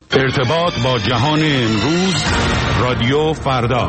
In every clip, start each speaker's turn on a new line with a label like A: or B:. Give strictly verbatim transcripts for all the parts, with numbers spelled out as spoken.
A: ارتباط با جهان امروز، رادیو فردا.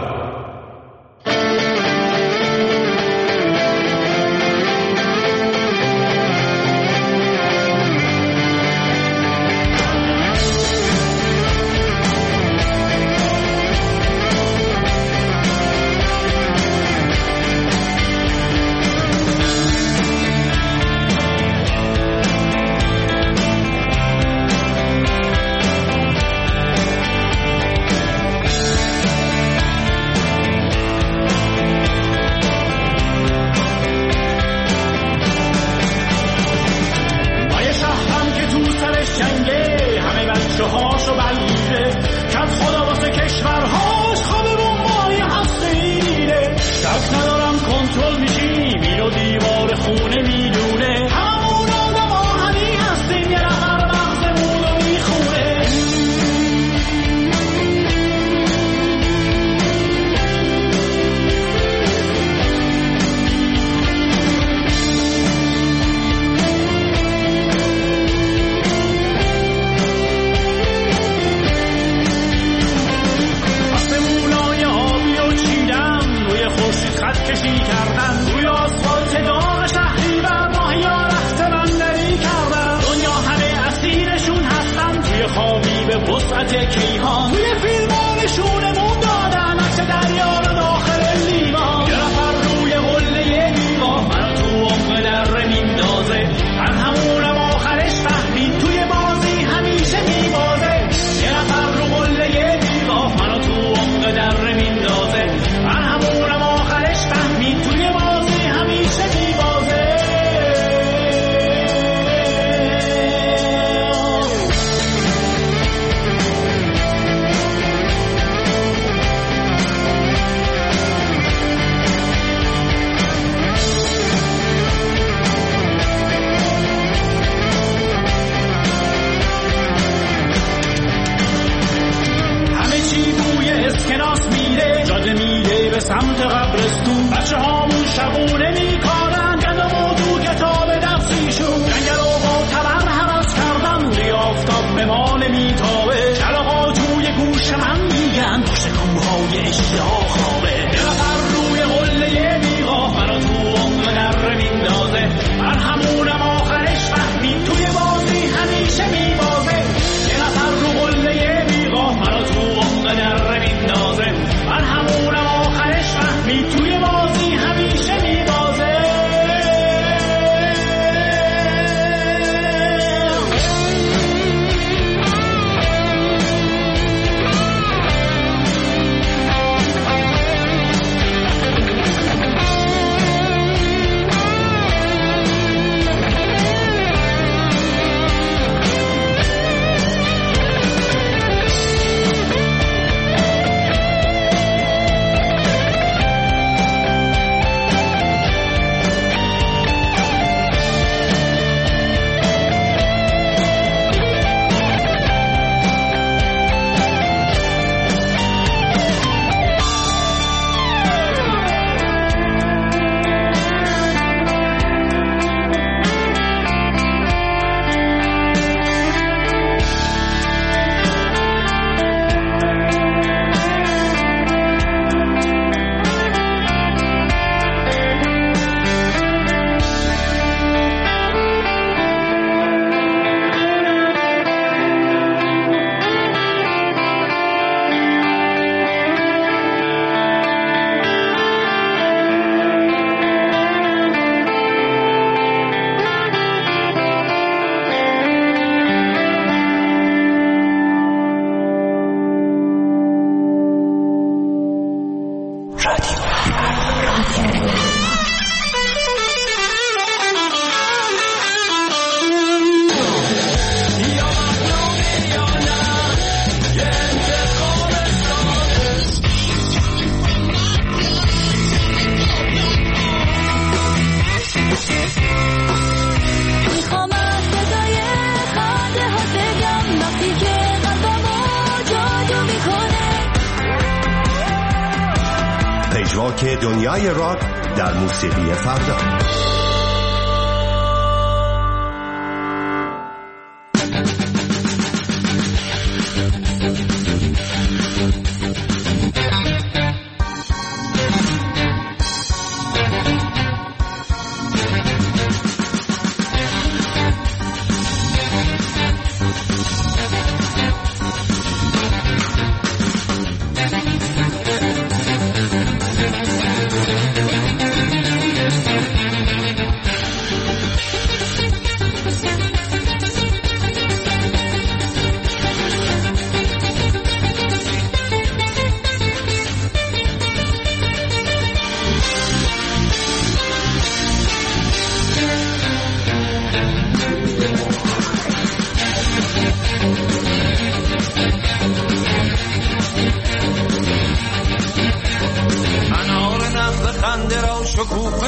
B: پژواک دنیای راک در موسیقی فردا.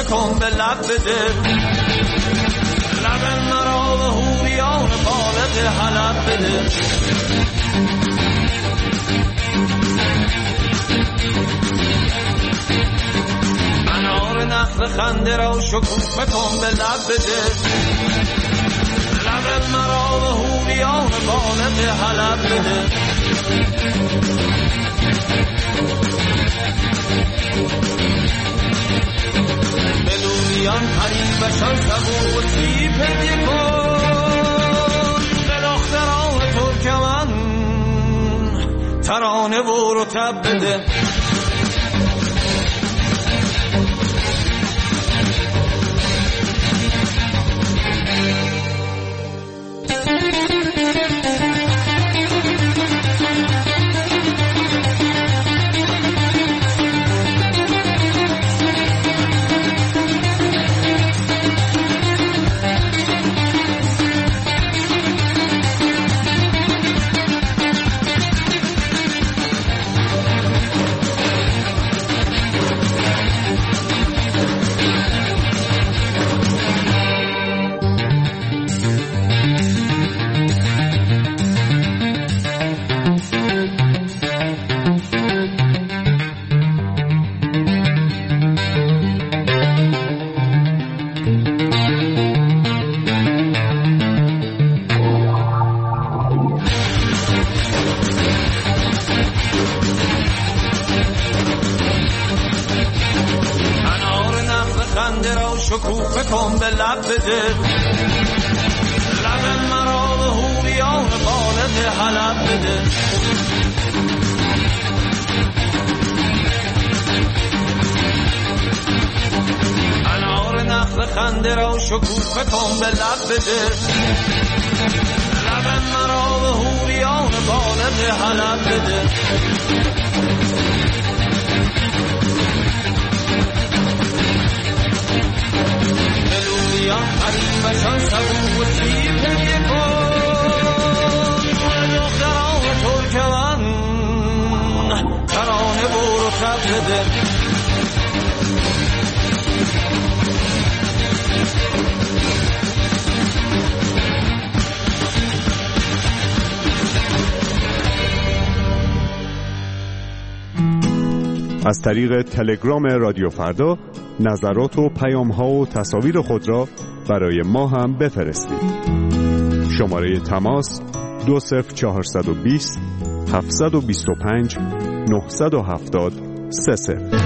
C: کن به لب بده، لب مرا به حوریان بالد حلب بده. انار نخل خنده را شکوفه کن به لب بده، لب مرا به حوریان بالد حلب بده. بلوریان حریفشان سبو و تیپ هدیه کن، به دختران ترکمن ترانه و رطب بده. شکوفه کن به لب بده، لب مرا به حوریان بالد حلب بده. انار نخل خنده را شکوفه کن به لب بده، لب مرا به حوریان بالد حلب بده. حریفشان سبو و تیپ هدیه کن، دختران ترکمن ترانه و رطب بده.
B: از طریق تلگرام رادیو فردا نظرات و پیام‌ها و تصاویر خود را برای ما هم بفرستید. شماره تماس دو صفر چهارصد و بیست هفتصد و بیست و پنج نهصد و هفتاد سه صفر.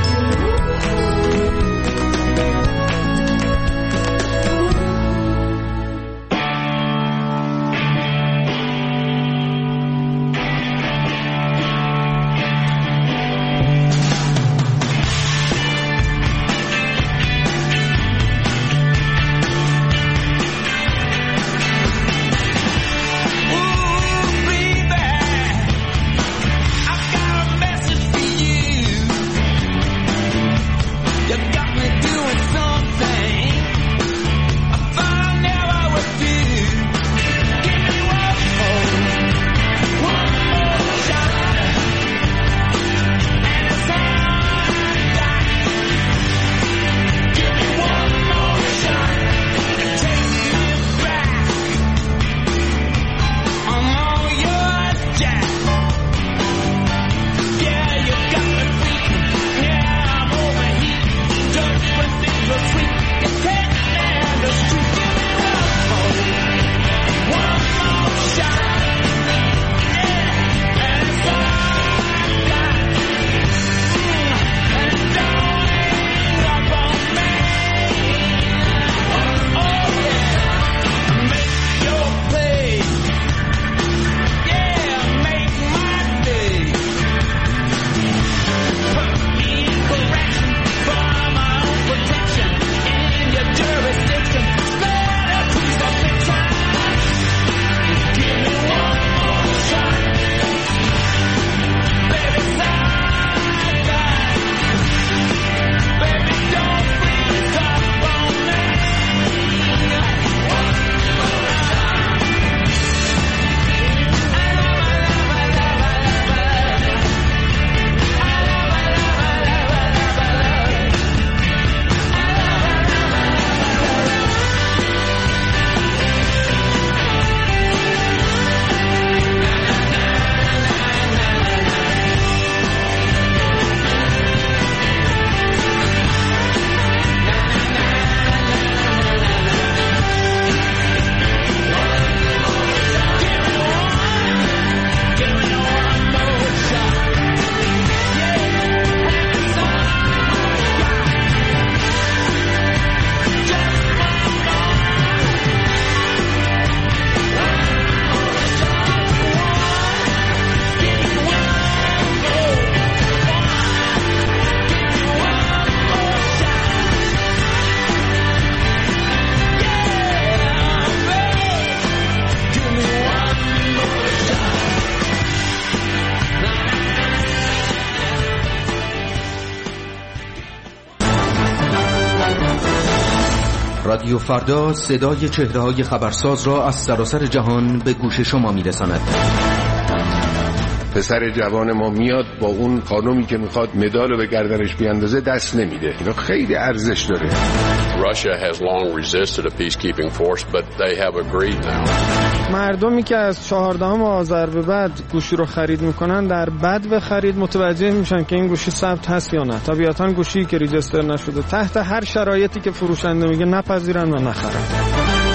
D: رادیو فردا صدای چهره‌های خبرساز را از سراسر جهان به گوش شما می‌رساند.
E: پسر جوان ما میاد با اون خانومی که میخواد مدالو به گردنش بیاندازه دست نمیده. اینا خیلی ارزش داره.
F: Russia has long resisted a peacekeeping force, but they have agreed now.
G: مردمی که از چهاردهم آذر به بعد گوشی رو خرید میکنن در بدو خرید متوجه میشن که این گوشی ثبت هست یا نه. طبیعتاً گوشی که ریجستر نشده تحت هر شرایطی که فروشنده میگه نپذیرن و نخرن.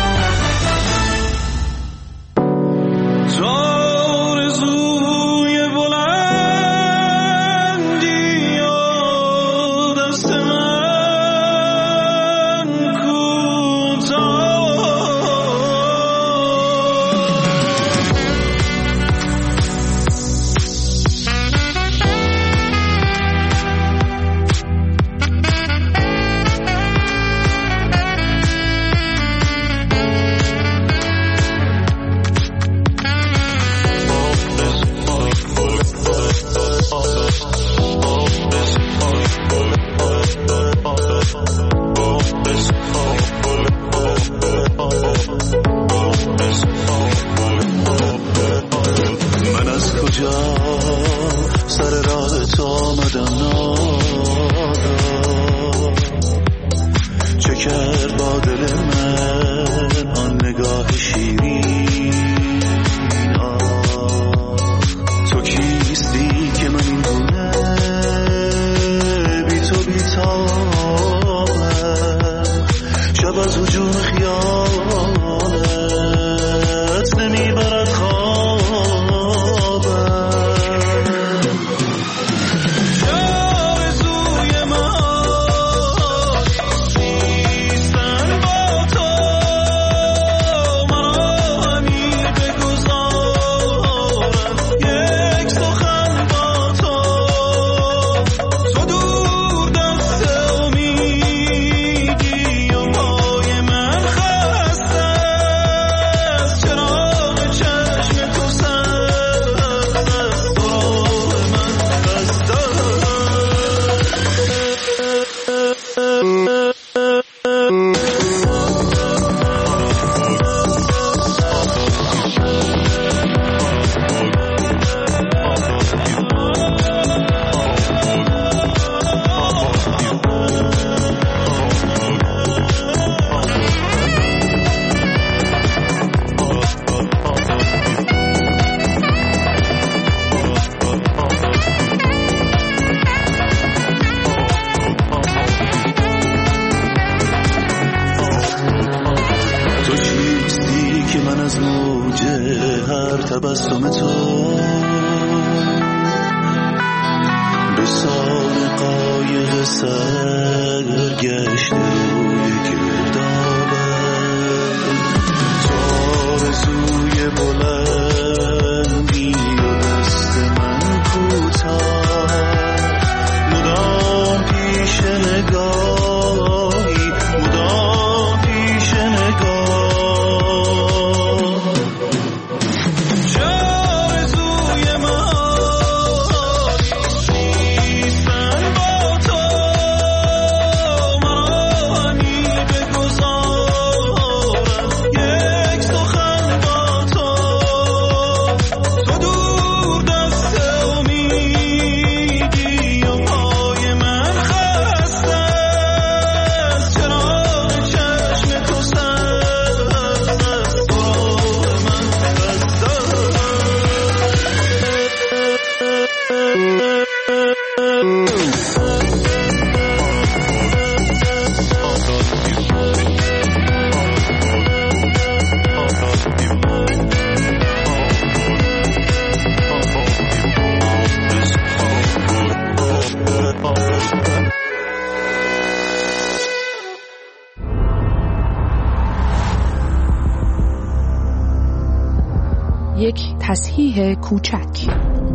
H: یک تصحیح کوچک.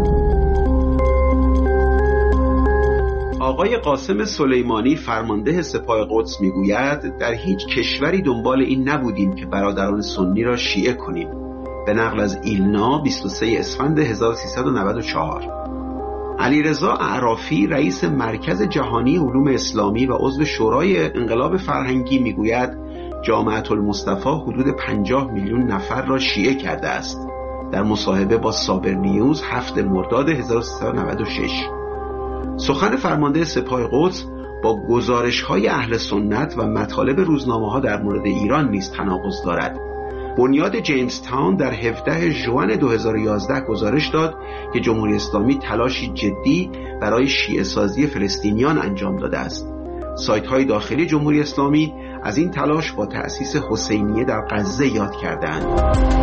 I: آقای قاسم سلیمانی فرمانده سپاه قدس میگوید در هیچ کشوری دنبال این نبودیم که برادران سنی را شیعه کنیم. به نقل از ایلنا بیست و سوم اسفند هزار و سیصد و نود و چهار. علیرضا اعرافی رئیس مرکز جهانی علوم اسلامی و عضو شورای انقلاب فرهنگی میگوید جامعة المصطفی حدود پنجاه میلیون نفر را شیعه کرده است. در مصاحبه با صابر نیوز هفتم مرداد هزار و سیصد و نود و شش سخن فرمانده سپاه قدس با گزارش‌های اهل سنت و مطالب روزنامه‌ها در مورد ایران نیز تناقض دارد. بنیاد جیمز تاون در هفدهم ژوئن دو هزار و یازده گزارش داد که جمهوری اسلامی تلاشی جدی برای شیعه سازی فلسطینیان انجام داده است. سایت‌های داخلی جمهوری اسلامی از این تلاش با تأسیس حسینیه در غزه یاد کردند.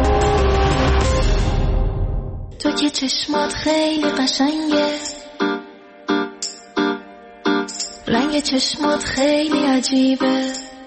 J: تو که چشمات خیلی قشنگه، رنگ چشمات خیلی عجیبه،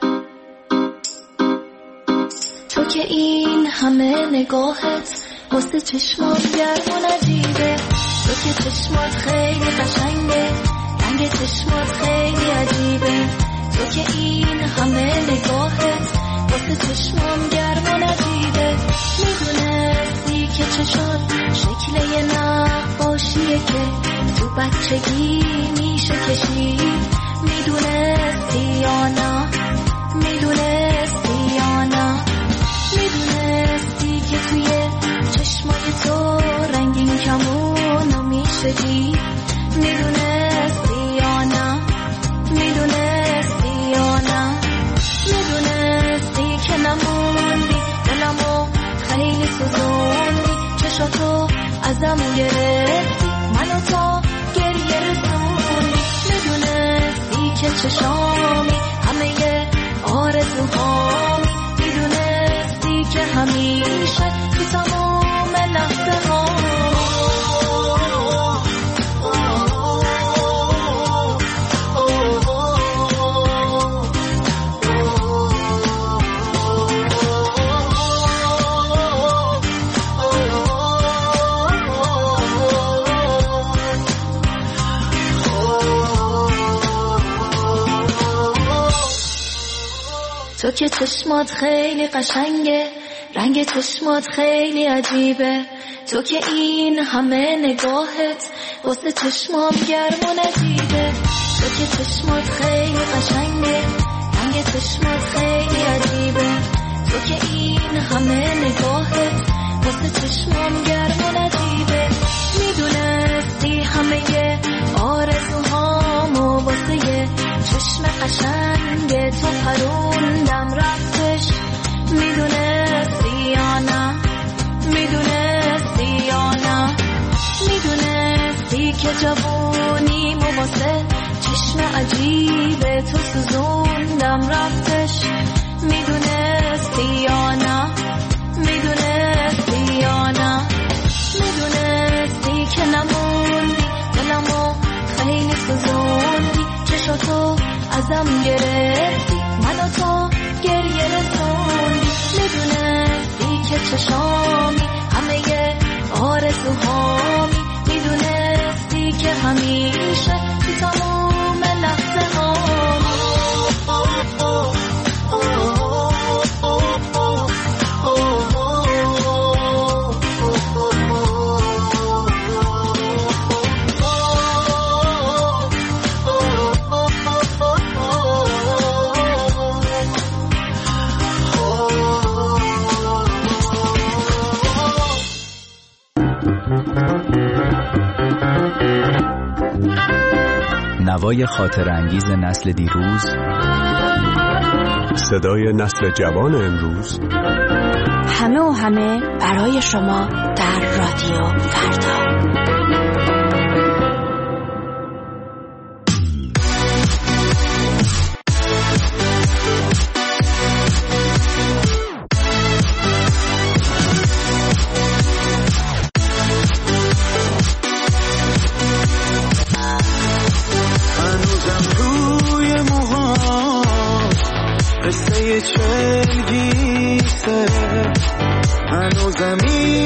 J: تو که این همه نگاهت واسه چشمات گرم و نجیبه، تو که چشمات خیلی قشنگه، رنگ چشمات خیلی عجیبه، تو که این همه نگاهت واسه چشمام گرم و نجیبه. میدونستی که چشات شکل یه نقاشیه که تو بچگی میشه کشید، میدونستی یا نه، میدونستی یا نه، میدونستی که توی چشمای تو رنگین کمونو میشه دید، میدونستی یا نه، میدونستی یا نه، میدونستی که نموندی دلمو خیلی سوزوندی، چشاتو ازم گرفتی منو تا گریه رسوندی، میدونستی که چشامی همه آرزوهامی، میدونستی که همیشه تو تمام لحظه ها تو که چشمات خیلی قشنگه، رنگ چشمات خیلی عجیبه، تو که این همه نگاهت واسه چشمام گرم و نجیبه، تو که چشمات خیلی قشنگه، رنگ چشمات خیلی عجیبه، تو که این همه نگاهت واسه چشمام گرم و نجیبه، میدونستی همه آرزوهامو واسه یه چشم قشنگ تو پروندم رفتش، میدونستی یا نه، میدونستی یا نه، میدونستی که جوونیمو واسه چشم عجیب تو سوزوندم رفتش، میدونستی یا نه، میدونستی یا نه، میدونستی که نموندی دلمو خیلی سوزوندی، چشاتو ازم گرفتی منو تا گریه رسوندی، میدونستی که چشامی همه آرزوهامی، میدونستی که همیشه تو تمام لحظه هامی.
K: نوای خاطر انگیز نسل دیروز،
B: صدای نسل جوان امروز،
H: همه و همه برای شما در رادیو فردا.
L: چلگیسه هنوزم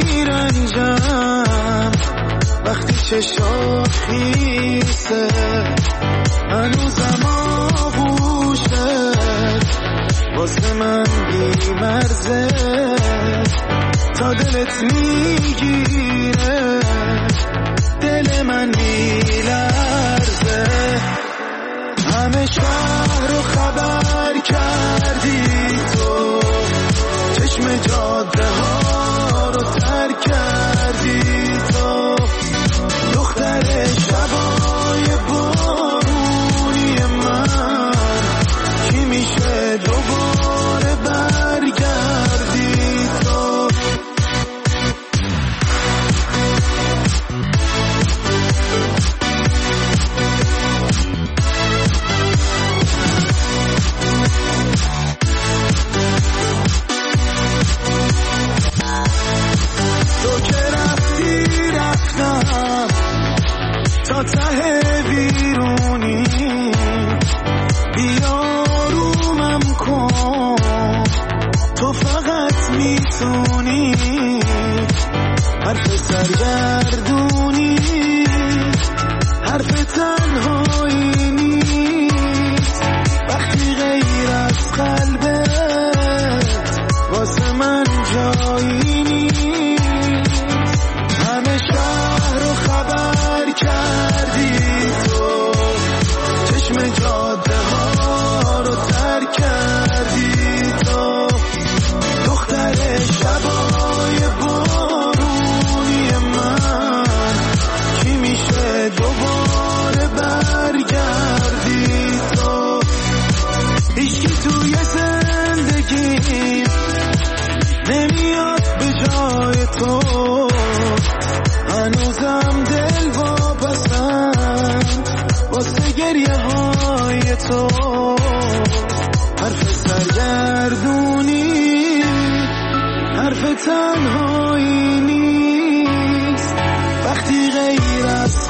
L: میرنجم وقتی چشات خیسه، هنوزم آغوشه واسه من بیمرزه، تا دلت میگیره دل من میلرزه، همه شهر رو خبر کردی تو تا ته بیرونی، بیارومم کن، تو فقط میتونی حرف سرگردونی، حرف تنهایی نیست وقتی غیر از قلبت واسه من جایی نیست. همه شهر رو خبر کردی تو، چشم جاده ها رو ترک کردی تو، دختر شبای بارونی من، چی میشه دوباره برگردی تو؟ هیچکی توی زندگی نمیاد به جای تو، هنوزم دل واپسم واسه گریه های تو. حرف سرگردونی، حرف تنهایی نیست وقتی غیر از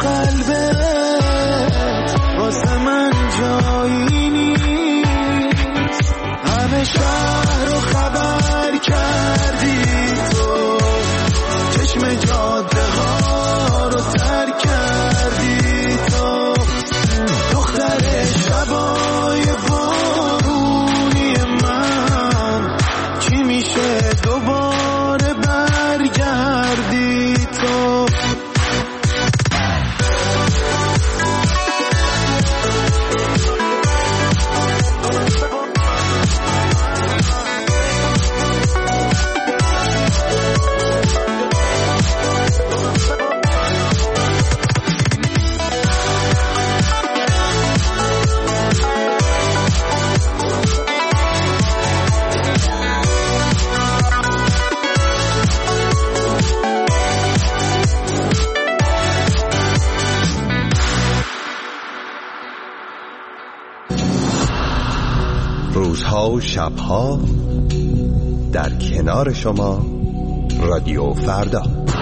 L: قلبت واسه من جایی نیست. همه شهر رو خبر کردی تو، چشم جاده ها رو ترک کردی تو، دختر شبای بارونی من، چی میشه دوباره برگردی تو؟
M: روزها و شبها در کنار شما رادیو فردا.